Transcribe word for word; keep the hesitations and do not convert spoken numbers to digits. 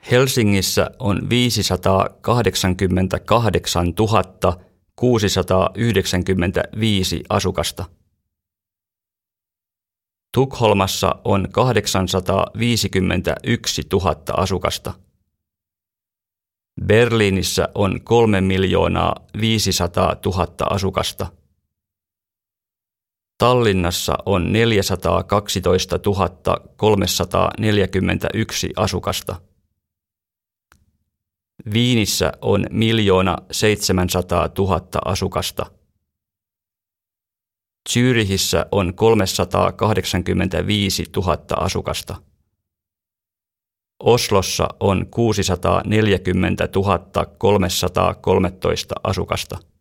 Helsingissä on viisisataakahdeksankymmentäkahdeksantuhatta kuusisataayhdeksänkymmentäviisi asukasta. Tukholmassa on kahdeksansataaviisikymmentäyksituhatta asukasta. Berliinissä on kolme miljoonaa viisisataatuhatta asukasta. Tallinnassa on neljäsataakaksitoistatuhatta kolmesataaneljäkymmentäyksi asukasta. Viinissä on miljoona seitsemänsataatuhatta asukasta. Zürichissä on kolmesataakahdeksankymmentäviisituhatta asukasta. Oslossa on kuusisataaneljäkymmentätuhatta kolmesataakolmetoista asukasta.